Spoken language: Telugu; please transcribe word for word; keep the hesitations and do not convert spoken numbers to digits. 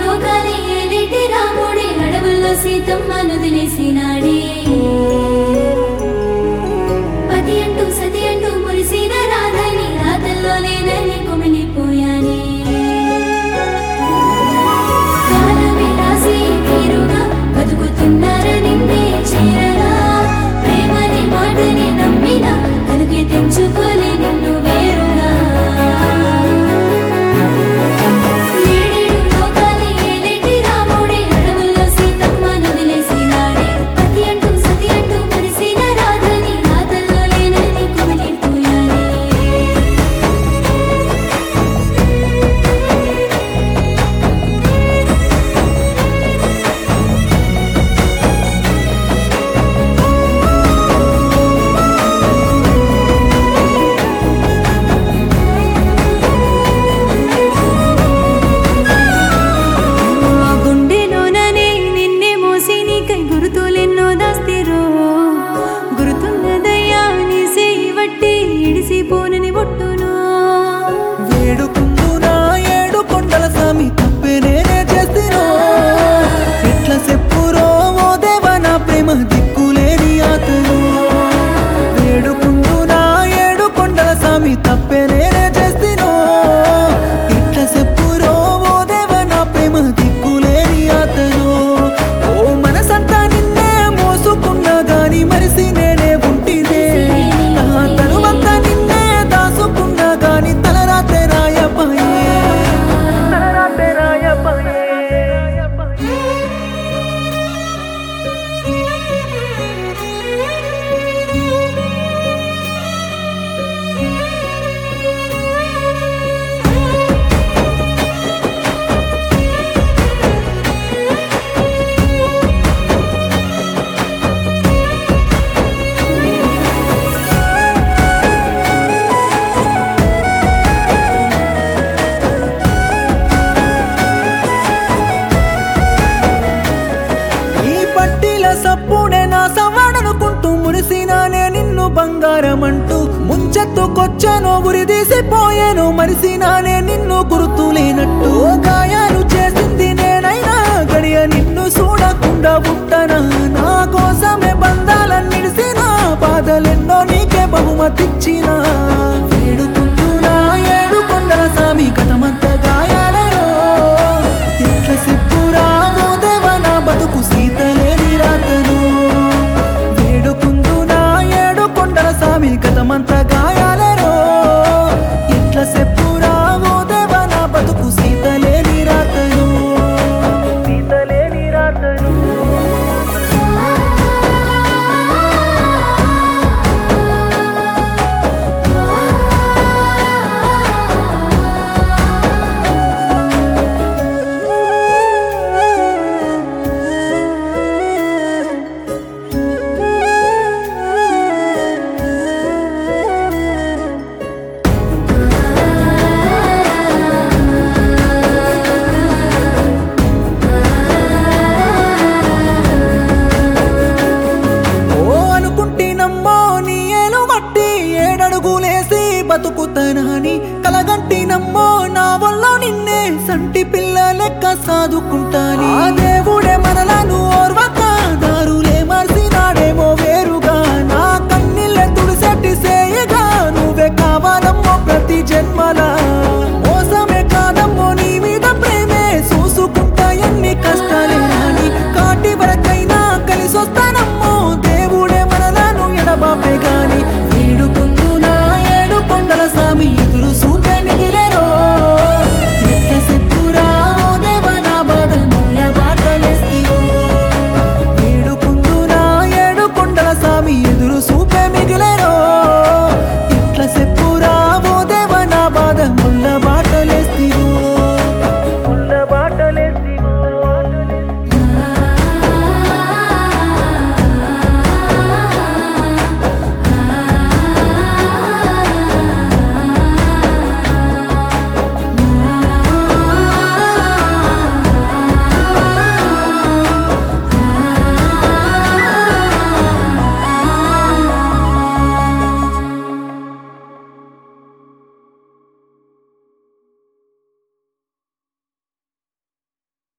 లోకాలే ఏలేటి రాముడే అడవుల్లో సీతమ్మను వదిలేసినాడే పతి అంటూ సతి అంటూ మురిసిన రాధని రాతల్లో లేదని కుమిలిపోయానే కాలమే రాసి తీరుగా బతుకుతున్నారా నిన్నే చేరగా ప్రేమని మాటని నమ్మిన కనుకే తెంచుకోలే నిన్ను వేరుగా ఏడేడు లోకాలే ఏలేటి రాముడే అడవుల్లో సీతమ్మను వదిలేసినాడే పతి అంటూ సతి అంటూ మురిసిన రాధని రాతల్లో లేనని కుమిలిపోయానే గుండెలోననే నిన్నే మోసి నీకై గురుతులెన్నో దాస్తిరో గురుతున్నదయ్యా నీ సేయి వట్టి ఇడిసిపోనని బొట్టును వేడుకుందునా ఏడు కొండల స్వామి తప్పే నేనే చేసినో ఎట్లా చెప్పురో ఓ దేవా నా ప్రేమ దిక్కులేని అతను వేడుకుందునా ఏడు కొండల స్వామి తప్పే నేనే చేసినో ఎట్లా చెప్పురో ఓ దేవా నా ప్రేమ దిక్కులేని అతను ఓ మనసంతా నిన్నే మోసుకున్నా గాని మరిసి నేనే ఉంటినే నా తనువంతా నిన్నే దాసుకున్నా గాని తలరాతే రాయపాయే తలరాతే రాయపాయే ఈ పట్టిల సప్పుడే నా సవాడనుకుంటూ మురిసినానే నిన్ను బంగారమంటూ ముంచెత్తుకొచ్చాను ఉరి తీసిపోయాను మరిసినానే నిన్ను గుర్తులేనట్టు గాయాలు చేసింది నేనైనా గడియ నిన్ను చూడకుండా ఉంటానా నా కోసమే బంధాలన్నిడిసిన బాధలెన్నో నీకే బహుమతిచ్చినా వేడుకుంటున్నా ఏడు కొండల స్వామి గతమంత గాయాలలో ఎట్ల సిప్పురా ఓ దేవా నా బతుకు సీతలేని రాతను వేడుకుందునా ఏడు కొండల స్వామి గతమంత గాయాలలో ఎట్ల చెప్పురా ఓ దేవా నా బతుకు సీతలేని రాతను సీతలేని రాతను ఓ అనుకుంటేనమ్మో నీ ఏలు మట్టి ఏడడుగులేసి బతుకుతానని కలగంటినమ్మో నా వల్ల నిన్నే సంటి పిల్ల లెక్క సాదుకుంటాని